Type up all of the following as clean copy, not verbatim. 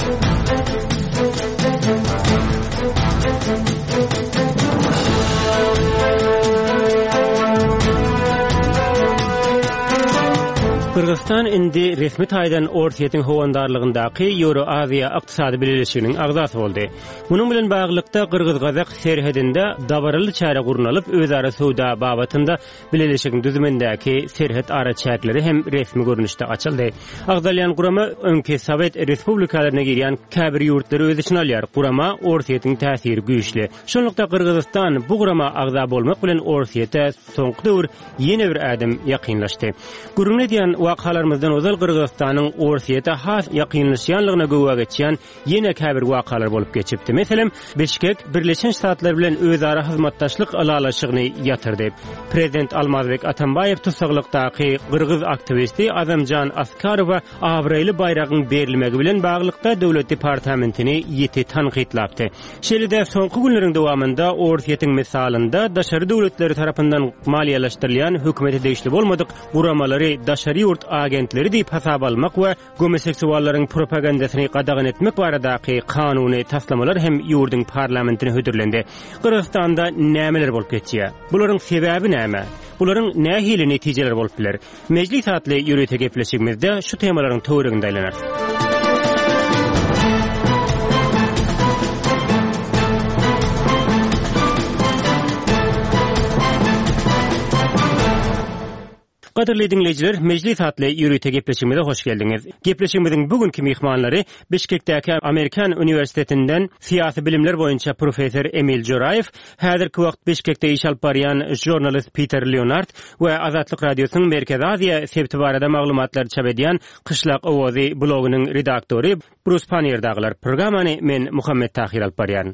Kırgızstan indi resmi taýdan Ortiýetiň howandarlygyndaky Euro-Aziýa ykdysady birleşiginiň agzasy boldy. Munyň bilen baglykda Kyrgyz-Kazak serhedinde dabaraly çäre gurnalyp özara sowda babatynda birleşigiň düzümindäki serhed ara çäkleri hem resmi görnüşde açyldy. Agdalyan gurama öňki Sowet Respublikalaryna girýän käbir ýurtlary öz içine alýar. Gurama Ortiýetiň täsiri güýçli. Şonlukda Kyrgyzstan bu gurama agza bolmak bilen Ortiýete soňky döwür ýene bir ädim ýakynlaşdy. Gurulny diýen wakalarymyzdan özel Kyrgyzstanyň Ortiýete has ýakynlaşýanlygyna göwä geçýän ýene käbir wakalar bolup geçipdi. Meselem, Bişkek Birleşen Ştatlar bilen özara hyzmatdaşlyk alalaşygyny ýatyrdy. Prezident Almazbek Atambaýew tusaglykdaky Kyrgyz aktivisti Azamjan Askarowa Abrayly bayragyň berilmegi bilen baglykda döwlet departamentini ýeti tanqidlapdy. Şeýle-de soňky günleriň dowamında Ortiýetiň misalynda daşary döwletleri tarapyndan maliýalaşdyrylýan hökümete degişli bolmadyk guramalary daşary ýurt agentleri diýip hasap almak we homoseksuallaryň propagandasyny gadagan etmek baradaky kanuny taslamalar hem ýurdyň parlamentine hödürlendi. Kyrgyzstanda nämeler bolup geçýär? Bularyň sebäbi näme? Bularyň nähili netijeler bolup biler? Mejlis atly ýürüýte gepleşigimizde şu temalaryň töwereginde aýlanar. Gaderly dinleyijiler, Mejlis atly ýürüýte gepleşigimize hoş geldiňiz. Gepleşigimiziň bugünkü mihmanlary Bişkekdäki Amerikan Üniversitetinden siýasy bilimler boýunça professor Emil Jorayew, häzirki wagt Bişkekde iş alyp barýan jurnalist Peter Leonard we Azatlyk radiosynyň Merkez Aziýa sebti barada maglumatlary çap edýän Kışlak Owazy blogynyň redaktory Bruce Panier daglar. Programmany men Muhammed Tahir alyp barýan.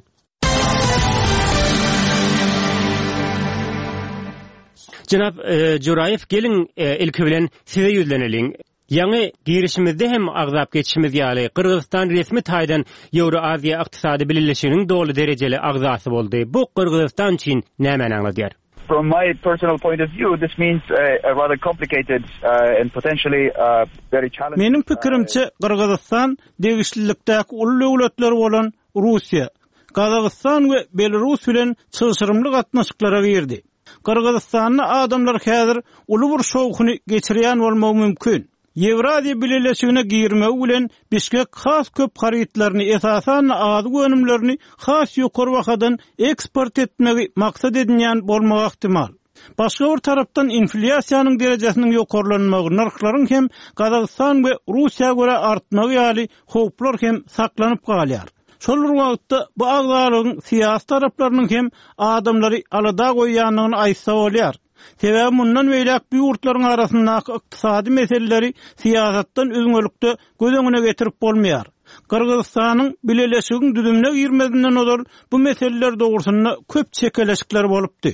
Janap Jorayew, gelin ilki bilen size ýüzleneliň. Ýa-ni girişimizde hem agzap geçişimiz ýaly Kyrgyzstan resmi taýdan Euro-Aziýa ykdysady birleşiginiň dogry derejeli agzasy boldy. Bu Kyrgyzstan üçin näme anladýar? From my personal point of view, this means a rather complicated and potentially very challenging. Menim pikirimçe Kyrgyzstan degişlilikdäki uly döwletler bolan Russiýa, Kazakystan we Belarus bilen çyşyrymly gatnaşyklara girdi. Kyrgyzstanyň adamlar häzir uly bir şowkuny geçirýän bolmagy mümkin. Ýewraziýa birleşigine girmegi bilen Bişkek has köp harytlaryny esasan az gönümlerini has ýokary wakadan eksport etmegi maksat edilýän bolmagy ihtimal. Başga bir tarapdan inflasiýanyň derejesiniň ýokarlanmagy narhlaryň hem Kazakystan we Russiýa göre artmagy ýaly howplar hem saklanyp galýar. Şol wagtda bu agzalygyň siýasat taraplarynyň hem adamlary alada goýýanyny aýtsa bolýar. Sebäbi mundan beýlek bu ýurtlaryň arasyndaky ykdysady meseleleri siýasatdan özüňlükde göz öňüne getirip bolmaýar. Kyrgyzstanyň birleşigiň düzümine girmedinden odal bu meseleler dogrusyna köp çekeleşikler bolupdy.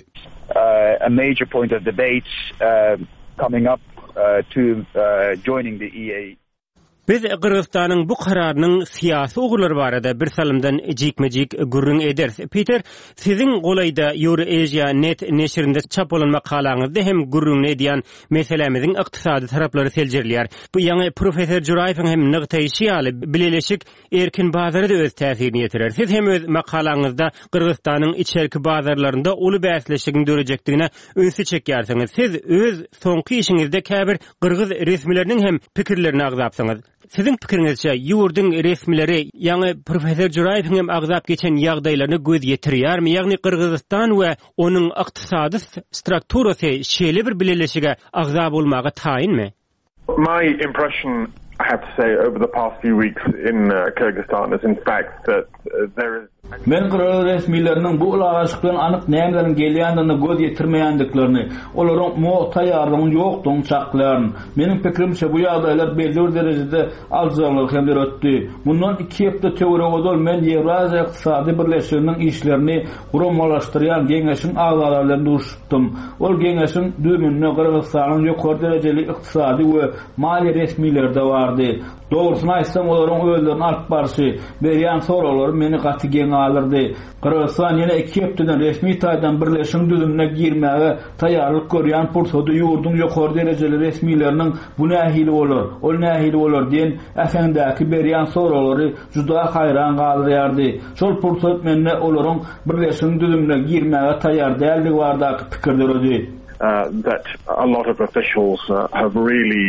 A major point of debate coming up to joining the EA. Biz Kyrgyzstanyň bu kararynyň siýasy ugurlary barada bir salymdan jikmejik gürrüň ederiz. Peter, siziň golayda Euro-Asia Net neşrinde çap bolan makalaňyzda hem gürrüň edýän meselemiziň ykdysady taraplary seljerlýär. Bu ýa-ni professor Jorayewiň hem nygtaýşy ýaly birleşik erkin bazary da öz täsirini ýetirer. Siz hem öz makalaňyzda Kyrgyzstanyň içerki bazarlarynda uly bäsleşigini dörecekdigine öňsü çekýärsiňiz. Siz öz soňky işiňizde käbir Kyrgyz resmileriniň hem pikirlerini agzapsyňyz. Sizin pikirinizçe ýurdyň resmileri ýa-ni professor Jorayewiň hem agzap geçen ýagdaýlaryny göz ýetirýärmi? Ýagni Kyrgyzstan we onuň ykdysady strukturasy şeýle bir birleşige agzap bolmagy taýinmi? My impression, I have to say, over the past few weeks in Kyrgyzstan is in fact that there is. Men Kyrgyz resmileriniň bu ulaşyk bilen anyk nämeleriniň gelýändigine göz ýetirmeýändiklerini, olaryň muhta ýardymy ýokdugyny çaklaýan. Meniň pikirimçe bu ýagdaýlar belli bir derejede aljalyk hem ötdi. Bundan 2 hepde töwerek odal men Ýewraziýa ykdysady birleşiginiň işlerini guramalaşdyrýan geňeşiň agzalary bilen duruşdum. Ol geňeşiň düýmünde Kyrgyzstanyň ýokary derejeli ykdysady we maliýe resmileri de bardy. Dogrusyny aýtsam olaryň özlerini alyp barşy berýän soralar meni gaty geň alyrdy. Kırgızstan ýene 2 hepden resmi taýdan birleşiň düzümine girmäge taýýarlyk görýän pursady ýurdun ýokary derejeli resmileriniň bu nähili bolar, ol nähili bolar diýen äfäňdäki berýän soralary juda haýran galdyrýardy. Şol pursat menne olaryň birleşiň düzümine girmäge taýýar däldi bardaky pikirleri. That a lot of officials have really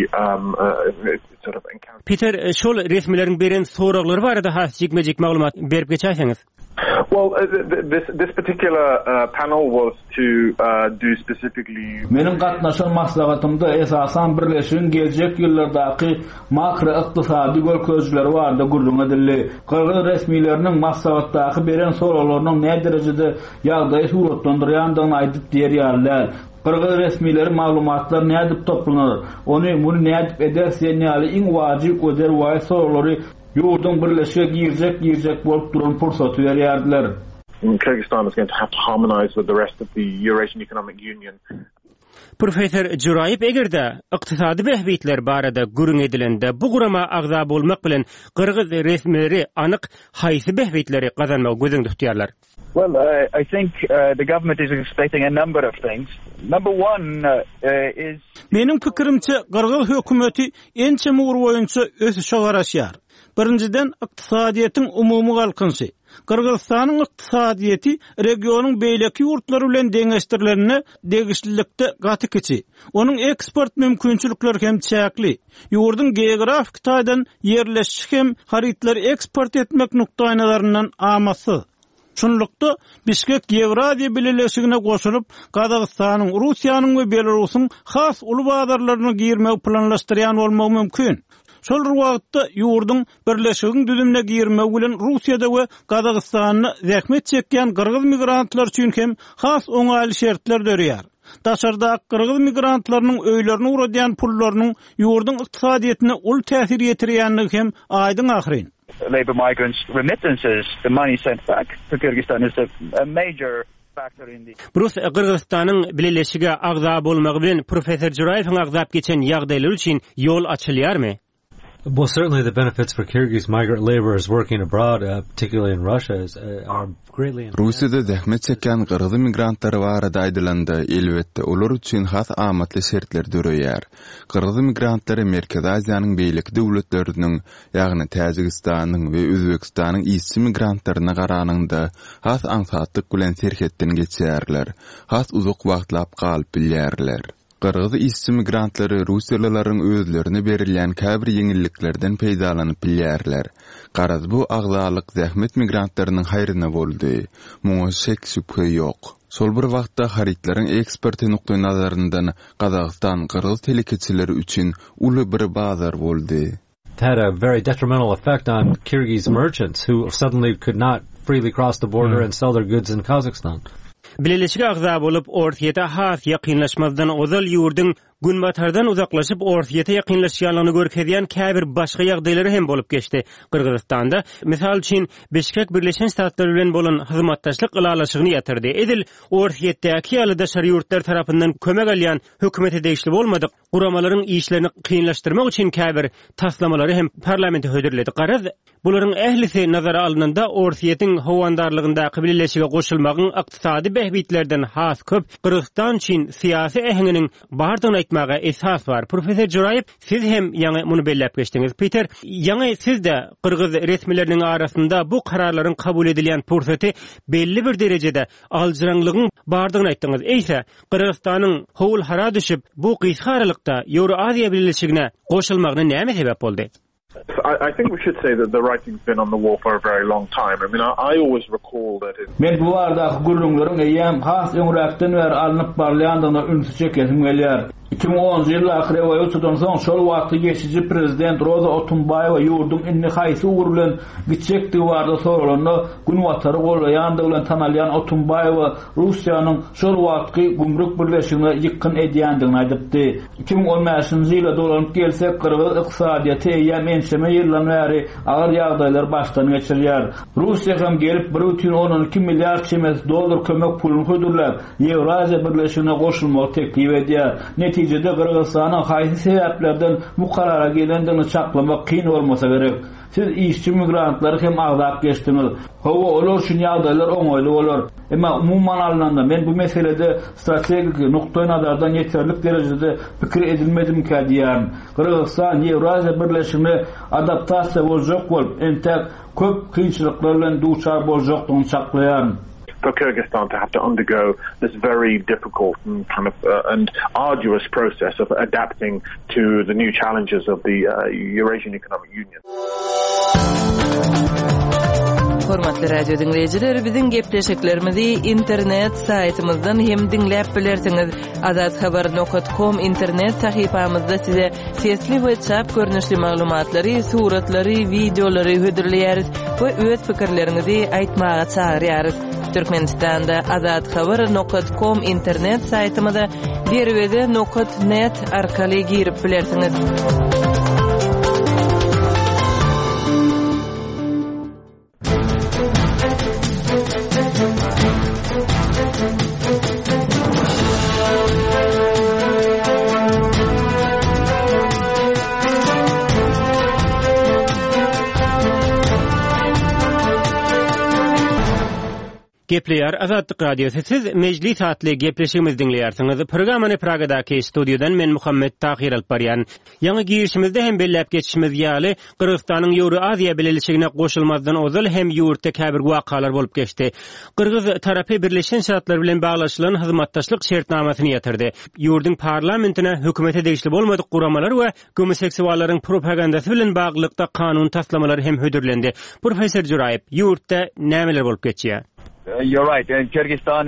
sort of encountered. Peter, şol resmilerin beren soraglary barada hasjikmejik maglumat berip geçäsiňiz. Well, this particular panel was to do specifically. Menin gatnaşan maslahatymda esasan birleşiň geljek ýyllardaky makro ykdysady görkezleri barda gurrun edildi. Kırgız resmileriniň maslahatdaky beren soraglarynyň ne derejede ýagdaýy suratlandyrýandygyny aýdyp berýärler. Kırgız resmileri maglumatlar ne edip toplanır, onu ne edip ederse näli iň wajyp öder way soragary ýurdun birleşige girecek bolup duran pursaty berýärdiler. Kyrgyzstan is going to have to harmonize with the rest of the Eurasian Economic Union. Profesor Juraýew egerde ykdysady behbitler barada gurrun edilende bu gurama agza bolmak bilen Kyrgyz resmileri anyk haýsy behbitleri gazanmagy gözüňde tutýarlar. Well, I think the government is expecting a number of things. Number one is... Menin pikirimçe Kyrgyz hökümeti ençe mugr boýunça ösüşe garaşýar. Birinciden ykdysadyýetyň umumy galkynşy. Kyrgyzstanyň ykdysadyýeti regionyň beýleki ýurtlary bilen deňeşdirilerine degişlilikde gaty keçi. Onuň eksport mümkinçilikleri hem çäkli. Ýurdun geografik taýdan ýerleşik hem haritleri eksport etmek nukdaýnalaryndan amasy. Şunlukda Bişkek Ýewraziýa Birleşigine goşulyp, Kazakstanyň, Russiýanyň we Belarusyň has uly bazarlaryna girmek planlaşdyrýan bolmagy mümkin. Şol wagtda ýurdun birleşigiň düzümine girmek bilen Russiýada we Kazakstanyň zähmet çekýän Kyrgyz migrantlar üçin hem has oňaly şertler dörýär. Daşardaky Kyrgyz migrantlarynyň öýlerini uradýan pullarynyň ýurdun ykdysadyýetine ul täsir ýetirýänligi hem aýdyň ahyryn. Labor migrants' remittances, the money sent back to Kyrgyzstan is a major factor in the... Burus Kyrgyzstanyň birleşige agza bolmagy bilen Profesor Juraýewiň agzap geçen ýagdaýlar üçin ýol açylýarmy? Well, certainly the benefits for Kyrgyz migrant laborers working abroad, particularly in Russia, are greatly... Russiýada zähmet çeken Kyrgyz migrantlary barada aýdylanda, elbetde olar üçin has amatly şertler dörýär. Kyrgyz migrantları Merkez Aziýanyň beýleki döwletleriniň, ýagny Täjikistanyň we Özbekistanyň işçi migrantlaryna garanynda has ansatlyk bilen serhetden geçýärler. Has uzak wagtlap galyp bilýärler. Kyrgyz işçi migrantlary Russiýalylaryň özlerine berilýän käbir ýeňilliklerden peýdalanyp bilýärler. Garaz bu agzalyk zähmet migrantlarynyň haýryna boldy. Muňa şek şüphe ýok. Şol bir wagtda haritlaryň eksporty nukdaý nazaryndan Kazakystan Kyrgyz telekeçileri üçin uly bir bazar boldy. It had a very detrimental effect on Kyrgyz merchants who suddenly could not freely cross the border and sell their goods in Kazakhstan. Birleşik agza bolup ortaýeta has ýakynlaşmazdan ozal ýurdun günbatardan uzaklaşıp ortaýeta ýakynlaşýanlygyny görkezýän käbir başga ýagdaýlary hem bolup geçdi. Kyrgyzstanda misal üçin Bişkek Birleşen Ştatlar bilen bolan hyzmatdaşlyk ýalaşygyny ýatyrdy. Edil ortaýetdäki ýalydaşary ýurtlar tarapyndan kömek alýan hökümete degişli bolmadyk. Guramalaryň işlerini kynlaşdyrmak üçin käbir taslamalary hem parlamente hödürledi. Garaz bularyň ählisi nazara alynanda ortaýetiň howandarlygyndaky birleşige goşulmagyň ykdysady behbitlerden has köp Kyrgyzstan üçin syýasy ähenginiň bardygyny aýtmaga esas bar. Profesor Juraýew, siz hem ýaňy muny belläp geçdiňiz. Peter, ýaňy siz de Kyrgyz resmileriniň arasynda bu kararlaryň kabul edilýän pursaty belli bir derejede aljyranlygyň bardygyny aýtdyňyz. Eýse, Kyrgyzstanyň howul hara düşüp bu gysga aralykda Ýewroaziýa Birleşigine goşulmagyna näme sebäp boldy? I think we should say that the writing's been on the wall for a very long time. I mean, I always recall that Men bu arada gurrunlaryň eýem has öňräkden beri alınıp barlaýandygyna ünsü çekesim gelýär. 2010 ýyl ahyry wagtdan soň şol wagtda geçici prezident Roza Otunbayewa ýurdun inni haýsy ugur bilen gitjekdi barda sorulanda gün watary golaýandygy bilen tanalýan Otunbayewa Russiýanyň şol wagtky gümrük birleşigine ýykyn edýändigini aýdypdy. 2015-nji ýylda dolanyp gelsek Kyrgyz ykdysadyýaty eýem enşeme ýyldan beri agyr ýagdaýlar başdan geçirýär. Russiýa hem gelip 1,12 milliard çemes dollar kömek puluny hödürläp Ýewraziýa Birleşigine goşulmagy teklip edýär. Netijede Kırgızstan'ın haýsy sebäplerden bu karara gelendigini çaklamak kyn bolmasa gerek. Siz işçi migrantları hem agzap geçdiňiz. Hawa olar üçün ýagdaýlar oňaýly bolar. Emma umumman alynanda men bu meselede strategik nukta nazardan yeterlik derejede pikir edilmedim ki diýýär. Kyrgyzstan Ýewraziýa birleşigine adaptasiýa boljak bolup, entek köp kynçylyklar bilen duçar boljakdygyny çaklaýar. For Kyrgyzstan to have to undergo this very difficult and kind of and arduous process of adapting to the new challenges of the Eurasian Economic Union. Hormatly radio dinleyijiler, biziň gepleşiklerimizi internet saytymyzdan hem dinläp bilersiňiz. azadhabar.com internet sahypamyzda size sesli we çap görnüşli maglumatlary, suratlary, videolary hödürleýäris we öz pikirlerinizi aýtmaga çagyrýarys. Türkmenistanda azadhabar.com internet saytymyza derwede.net arkaly girip bilersiňiz. Gepleýär Azadlyk radiosu. Siz mejlis hatly gepleşigimiz dinleýärsiňiz. Programmany Pragadaky studiodan men Muhammed Tahir alparyan. Ýa-ni girişimizde hem belläp geçişimiz ýaly Kyrgyzstanyň Ýewroaziýa bileşigine goşulmazdan ozal hem ýurtda käbir wakalar bolup geçdi. Kyrgyz tarapy Birleşen Ştatlar bilen baglaşylan hyzmatdaşlyk şertnamasyny ýatyrdy. Ýurduň parlamentine hökümete degişli bolmadyk guramalar we homoseksuallaryň propagandasy bilen baglykda kanun taslamalary hem hödürlendi. Professor Juraýew, ýurtda nämeler bolup geçýär? You're right. And Kyrgyzstan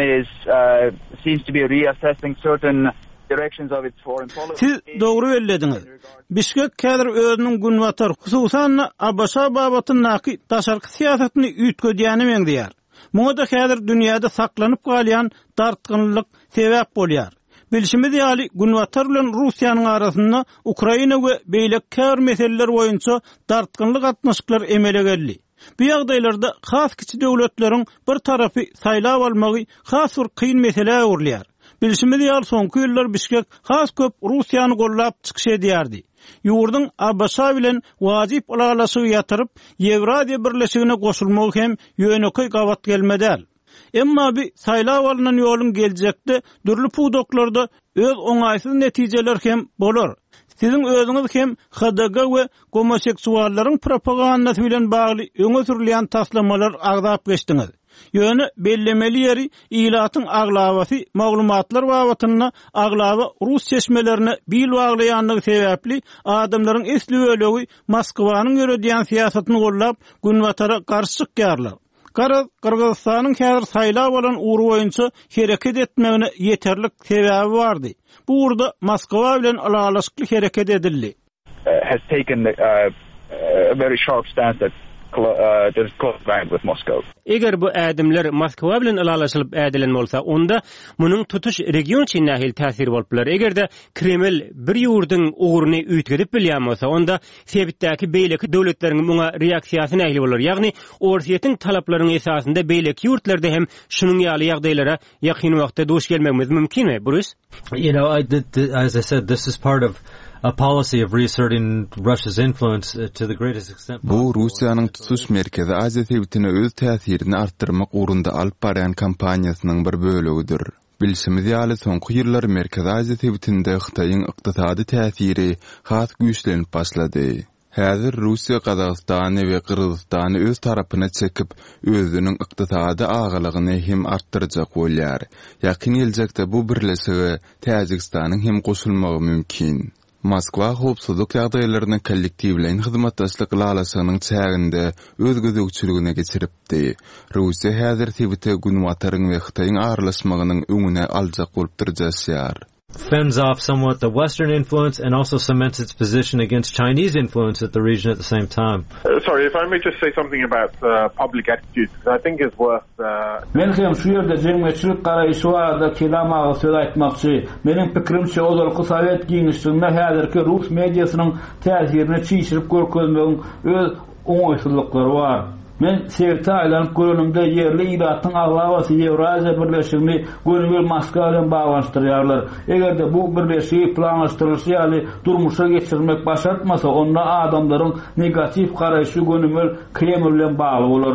seems to be reassessing certain directions of its foreign policy. Siz doğru bellediňiz. Bişkek kädir özüniň günwatar, hususan Abaşa babatynyňky daşarky siýasatyny üýtgedýäni meňdýär. Muňa da kädir dünýäde saklanyp galýan dartgynlyk sebäp bolýar. Bilişimiz ýaly günwatar bilen Russiýanyň arasynda Ukraina we beýlek kär meseleler boýunça dartgynlyk atnaşyklar emele geldi. Bu ýagdaýlarda has kiçi döwletleriň bir tarapy saýlap almagy has bir kyn mesele urlýar. Bilişimiz ýaly soňky ýyllar Bişkek has köp Russiýany gollap çykyş edýärdi. Ýurduň Abaşa bilen wajyp alagasy ýatyryp Ýewraziýa birleşigine goşulmagy hem ýönekay gawat gelmedäl. Emma bir saýlap alynan ýoluň geljekde dürli pudoklarda öz oňaýsyz netijeler hem bolar. Sizin özüňiz hem HDG we homoseksuallaryň propagandasy bilen bagly öňe sürilýän taslamalar agdap geçdiňiz. Ýöne bellemeli ýeri ilatyň aglawasy maglumatlar babatyna aglawa Rus seçmelerine bil baglaýanlygy sebäpli adamlaryň esli ölegi Moskwanyň ýöredýän siýasatyny gollap günwatara garşy çykýarlar. Kyrgyzstanyň häzir saýlap bolan uğru boýunça hereket etmegine yeterlik sebäbi bardy. Bu urda Moskwa bilen alalaşykly hereket edildi. Has taken a very sharp stance that there's close line with Moscow. Eger bu adamlar Moskwa bilen alalaşylyp edilen bolsa, onda munyň tutuş region üçin nähil täsir bolup biler. Egerde Kreml bir ýurdyň uğruny üýtgedip bilýän bolsa, onda sebitdäki beýleki döwletleriň muňa reaksiýasy nähil bolar. Ýagny orsiýetiň talaplarynyň esasynda beýleki ýurtlarda hem şunyň ýaly ýagdaýlara ýakyn wagtda duş gelmegimiz mümkinmi, Bruce? You know, as I said, this is part of a policy of reasserting Russia's influence to the greatest extent. Bu Russiýanyň tutuş merkezi Aziýa sebitine öz täsirini artdyrmak urunda alyp barýan kampaniýasynyň bir bölegidir. Bilişimiz ýaly soňky ýyllar Merkezi Aziýa sebitinde Hytaýyň ykdysady täsiri has güýçlenip başlady. Häzir Russiýa Kazakstany we Kyrgyzstany öz tarapyna çekip özüniň ykdysady agalygyny hem artdyrjak bolýar. Ýakyn geljekde bu birleşigi Täjikistanyň hem goşulmagy mümkin. Moskwa howpsuzlyk ýagdaýlaryny kollektiwleň hyzmatdaşlyk lalasynyň çäginde öz gözegçiligine geçiripdi. Russiýa häzir sebite günwataryň we Hytaýyň aralaşmagynyň öňüne aljak bolup durýar. Fends off somewhat the Western influence and also cements its position against Chinese influence at the region at the same time. Sorry, if I may just say something about public attitudes, because I think it's worth... Men hem şu ýerde jemgyýetçilik garaýşy barada kelama söz aýtmakçy. Meniň pikirimçe ozalky Sowet giňişliginde häzirki Rus mediasynyň täsirini çiğişirip görkezmegiň öz oňaýsızlyklary bar. Men serta aýlanyp görünümde ýerli iratyň aglawasy Ýewraziýa birleşigini gönügül Moskwa bilen baglanşdyrýarlar. Egerde bu birleşigi planlaşdyrylsa ýaly durmuşa geçirmek başartmasa, onda adamlaryň negativ garaýşy gönügül Kreml bilen bagly bolar.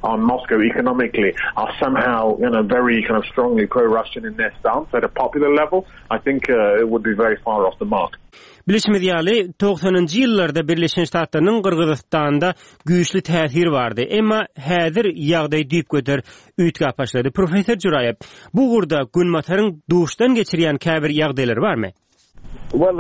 on Moscow economically are somehow, very kind of strongly pro-Russian in their stance at a popular level, I think it would be very far off the mark. Bilişim ýaly 90-njy ýyllarda Birleşen Ştatlarynyň Kyrgyzstanda güýçli täsiri bardy. Emma häzir ýagdaý düýp göter üýtgä başlady. Professor Jurayev, bu gurda Gunmataryň duşdan geçirýän käbir ýagdaýlary barmy? Well,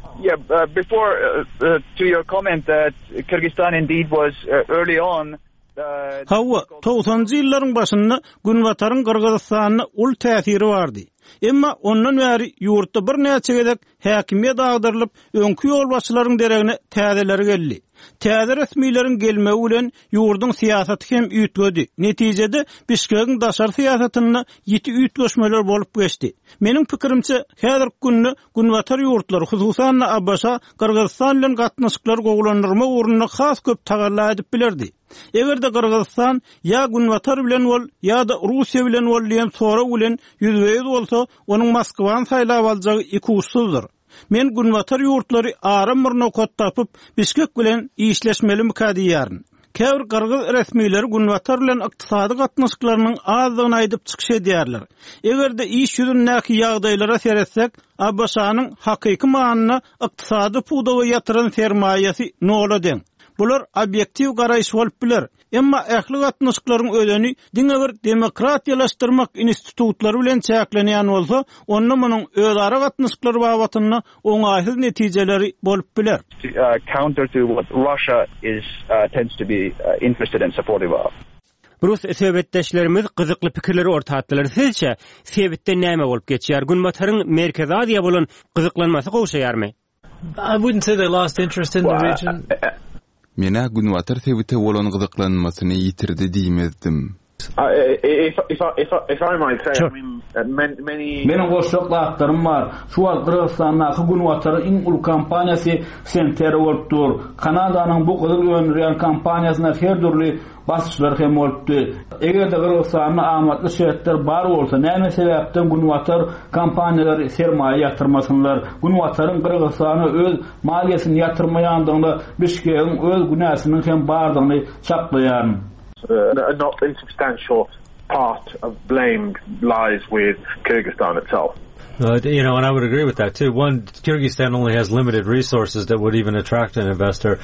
before to your comment that Kyrgyzstan indeed was early on. Hawa 90-njy ýyllaryň başynda Gunmataryň Kyrgyzstanyna ul täsiri bardy. Emma ondan bäri ýurtda bir näçe gedek häkimiýet agdarylyp, öňkü ýolbaşçylaryň deregine täzeler geldi. Täze resmiýlerin gelmegi bilen ýurduň syýasaty hem üýtgedi. Netijede Bişkegiň daşary syýasatyna ýiti üýtgeşmeler bolup geçdi. Meniň pikirimçe, häzirki günde Gunmatar ýurtlary, hususan Abbaşa, Kyrgyzstan bilen gatnaşyklar gowlandyrma uğruna has köp tagalla edip bilerdi. Egerde Kyrgyzstan ya Gunmatar bilen bol, ya da Russiýa bilen bol diýen sora bilen ýüzbeýiz bolsa, onuň Moskwaň saýlap aljagy iki usuldur. Men Gunmatar ýurtlary aram bir nokat tapyp, Bişkek bilen işleşmeli mukadiyaryn. Käbir Kyrgyz resmiýleri Gunmatar bilen ykdysady gatnaşyklarynyň azdygyny aýdyp çykyş edýärler. Egerde iş ýüzündäki ýagdaýlara seretsek, Abbaşanyň hakyky manyna ykdysady pudawy ýatyran sermaýesi noladyň. Bular obyektiv garaýyş bolup biler. Emma ähli gatnaşyklaryň ödeni diňe bir demokratiýalaşdyrmak institutlary bilen çäklenýän bolsa, onda munyň özara gatnaşyklary babatyna oňaýsyz netijeleri bolup biler. Counter to what Russia is tends to be interested and supportive of. Rus sebetdeşlerimiz gyzykly pikirleri ortatdylar. Sizce sebetde näme bolup geçýär? Gunmataryň Merkez Aziýa bolan gyzyklanmasy gowşaýarmy? I wouldn't say they lost interest in the region. Mena Gunmatar sebete bolan gyzyklanmasyny ýitirdi diýmezdim. If I might say, sure. I mean, many. Benim goşluklarım var. Şu Kırgızstan'daki Gunmatar'ın in ul kampanyası senteri olupdur. Kanada'nın bu Kızıl Ömüryen kampanyasına her türlü basışlar hem olupdu. Eğer de Kırgızstan'ın amatlı şeritler bar olsa, näme sebepten Gunmatar kampanyaları sermaye yatırmasınlar. Gunmatar'ın Kırgızstan'a öz maliyesini yatırmayandığında Bişkek'in öz günahsının hem bardığını çaplayan. Not insubstantial part of blame lies with Kyrgyzstan itself. And I would agree with that too. One, Kyrgyzstan only has limited resources that would even attract an investor.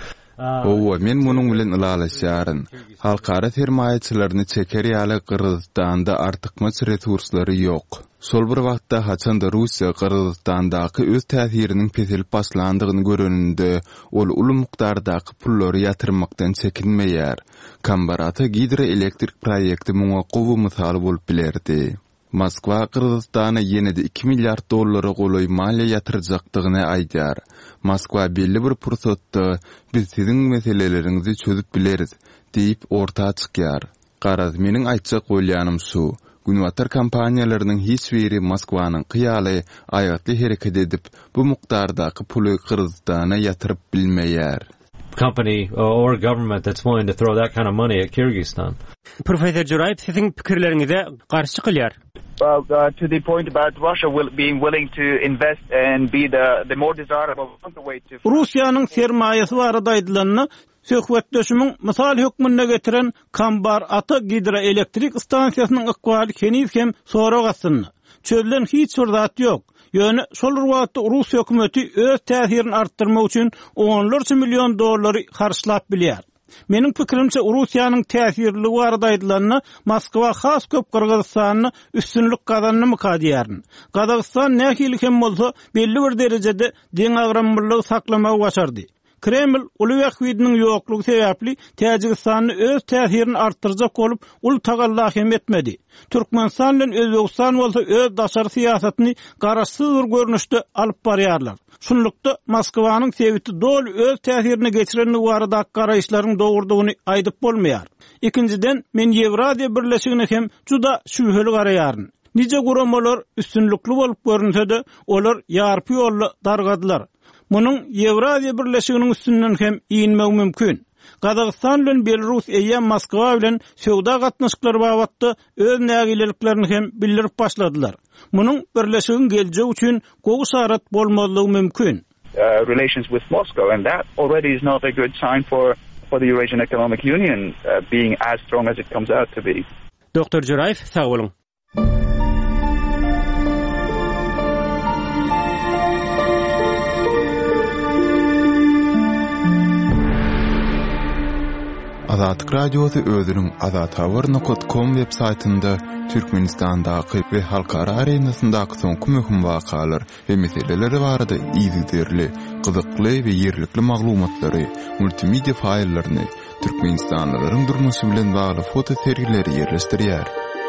Men munyň bilen ýalaşýaryn. Halkara sermaýeçilerini çeker ýaly Kyrgyzstanda artykmaz resurslary ýok. Sol bir wagtda haçanda Russiýa Kyrgyzstandaky öz täsiriniň peselip başlandygyny göreninde ol uly mukdardaky pullary ýatyrmakdan çekinmeýär. Kambarata hidroelektrik proýekti muňa gowy mysaly bolup bilerdi. Moskwa Kyrgyzstana ýene-de 2 milliard dollary goly maliýe ýatyrjakdygyny aýdýar. Moskwa belli bir pursatda biz siziň meseleleriňizi çözüp bileriz diýip ortağa çykýar. Garaz meniň aýtjak bolýanym şu. Gunmatar kampaniýalarynyň hiç biri Moskwanyň kyýaly aýatly hereket edip bu mukdardaky puly Kyrgyzstana ýatyryp bilmeýär. Company or government that's willing to throw that kind of money at Kyrgyzstan. Professor Jurayev, siziň pikirleriňize garşy kylýar. Well, to the point about Russia being willing to invest and be the more desirable way to. Russiýanyň sermaýesi barada aýdylanyny söhbetleşimiň mysal hökmünde getiren Kambar Ata hidroelektrik stansiýasynyň ykbaly keniz hem sonra gasyny. Çözülen hiç bir zat ýok. Ýöne şol wagtda Rus hökümeti öz täsirini artdyrmak üçin $10 milyon harçlap bilýär. Meniň pikirimçe Russiýanyň täsirligi barada aýdylanyny Moskwa has köp Kyrgyzstanyny üstünlük gazanny mukadiyaryn. Kazakystan nähili hem bolsa belli bir derejede deň agramlygy saklamagy başardy. Kreml uly wagtdynyň ýoklugy sebäpli Täjikistanyny öz täsirini artdyrjak bolup ul tagalla hem etmedi. Türkmenistan bilen Özbegistan bolsa öz daşary syýasatyny garaşsyz bir görnüşde alyp barýarlar. Şunlukda Moskwanyň sebäbi dol öz täsirini geçirenligi barada garaýşlaryň dogurdygyny aýdyp bolmaýar. Ikinciden men Ýewraziýa birleşigine hem juda şübheli garaýaryn. Nice guramalar üstünlükli bolup görünse-de olar ýarpy ýolla dargadylar. Munyň Ýewraziýa birleşiginiň üstünden hem iýinmek mümkin. Kazakystan bilen Belarus eýa Moskwa bilen söwda gatnaşyklary babatda öz nägileliklerini hem bildirip başladylar. Munyň birleşigin geljek üçin gowy şarat bolmalygy mümkin. Relations with Moscow, and that already is not a good sign for for the Eurasian Economic Union being as strong as it comes out to be. Dr. Jurayev, sağ olun. Azatlyk radiosu özüniň azathabar.com web saytynda Türkmenistandaky we halkara arenasyndaky soňky möhüm wakalar we meseleleri barada ýygyderli, gyzykly we ýerlikli maglumatlary, multimedia faýllaryny, türkmenistanlylaryň durmuşy bilen bagly foto serileri ýerleşdirýär.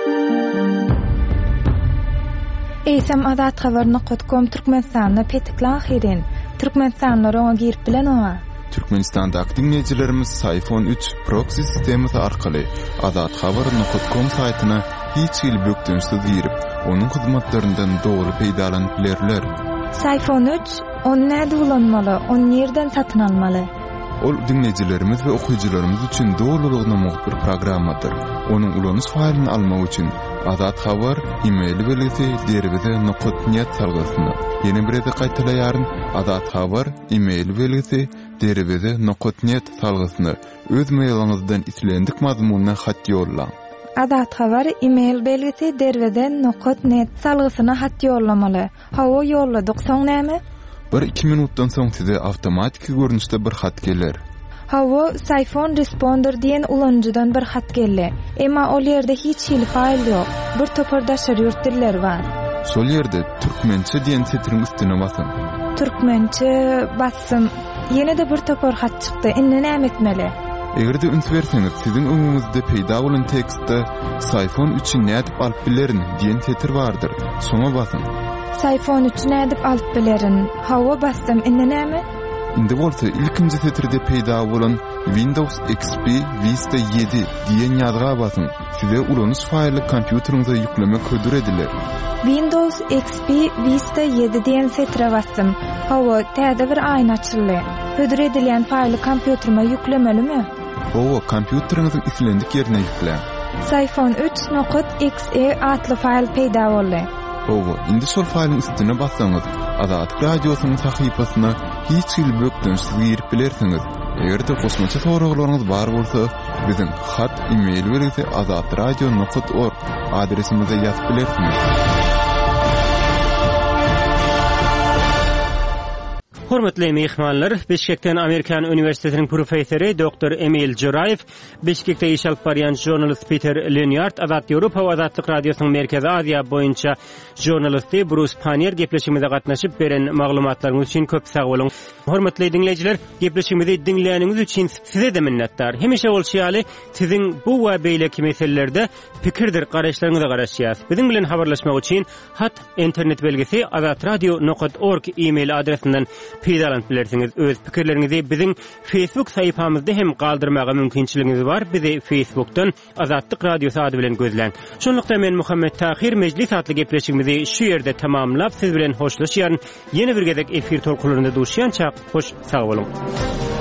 Eýsem azathabar.com Türkmenistanda petikli ahirin. Türkmenistanlar oňa girip bilen oňa. Türkmenistandaky dinleýijilerimiz iPhone 3 proxy sistemisi arkaly azathabar.com saytyna hiç ýyl bökdünsiz girip, onuň hyzmatlaryndan dogry peýdalanyp bilerler. iPhone 3 onu näde ulanmaly, onu nerden satyn almaly? Ol dinleýijilerimiz we okuwçylarymyz üçin dogrulygyna muhit bir programmadyr. Onuň ulanys faýlyny almak üçin Azat Habar e-mail belgisi derbize.net salgysyny. Ýene bir ede gaýtalaýaryn Azat Habar e-mail belgisi derbize.net salgysyny öz mailyňyzdan islendik mazmununa hat ýollaň. Azat Habar e-mail belgisi derbize.net salgysyna hat ýollamaly. Hawa ýolladyk soň näme? 1-2 minutdan soň size awtomatik görnüşde bir hat geler. Hawa iPhone Responder diýen ulanjydan bir hat geldi. Emma ol ýerde hiç hil faýl ýok. Bir topardaşar ýurtdiller bar. Sol ýerde türkmençe diýen setiriň üstüne basyň. Türkmençe bassym. Ýene de bir topar hat çykdy. Indi näme etmeli? Egerde üns berseňiz, siziň öňüňizde peýda bolan tekstde iPhone 3-i nädip alyp bilerin diýen setir bardyr. Soňa basyň. iPhone 3-i nädip alyp bilerin. Hawa bassym. Indi näme? Indi bolsa ilkinji setirde peýda bolan Windows XP Vista 7 diýen ýazga basyň. Size ulanys faýly kompýuteriňize ýüklemek hödür ediler. Windows XP Vista 7 diýen setire bassym. Hawa täze bir aýna açyldy. Hödür edilen faýly kompýuterime ýüklemelimi? Hawa kompýuteriňiziň islendik ýerine ýükle. iPhone 3.exe atly faýl peýda boldy. Hawa indi şol faýlyň üstüne bassaňyz, Azat radiosynyň sahypasyna hiç ýyl bökdünsiz girip bilersiňiz. Egerde kosmaça soraglaryňyz bar bolsa, biziň hat e-mail berýärse azatradio.org adresimize ýazyp bilersiňiz. Hormatly mehmanlar, Beşikden Amerikan Üniversitetiniň professory Dr. Emil Jurayev, Beşikde iş alyp barýan jurnalist Peter Lenyard, Azat Ýewropa we Azatlyk radiosynyň Merkezi Aziýa boýunça jurnalisti Bruce Panier gepleşigimizde gatnaşyp beren maglumatlaryňyz üçin köp sag bolun. Hormatly dinleýijiler, gepleşigimizi dinleýäniňiz üçin size de minnetdar. Hemişe bolşýaly, siziň bu we beýleki meselelerde pikirdir, garaşlaryňyzy garaşýas. Biziň bilen habarlaşmak üçin hat internet belgisi azatradio.org e-mail adresinden peýdalanyp bilersiňiz. Öz pikirleriňizi biziň Facebook saýpamyzda hem galdyrmaga mümkinçiligiňiz bar. Bizi Facebook'tan Azatlyk Radiosu ady bilen gözleň. Şonlukda men Muhammed Tahir mejlis atly gepleşigimizi şu ýerde tamamlap siz bilen hoşlaşýan. Ýene bir gezek efir tolkularyny duşýança hoş sag bolun.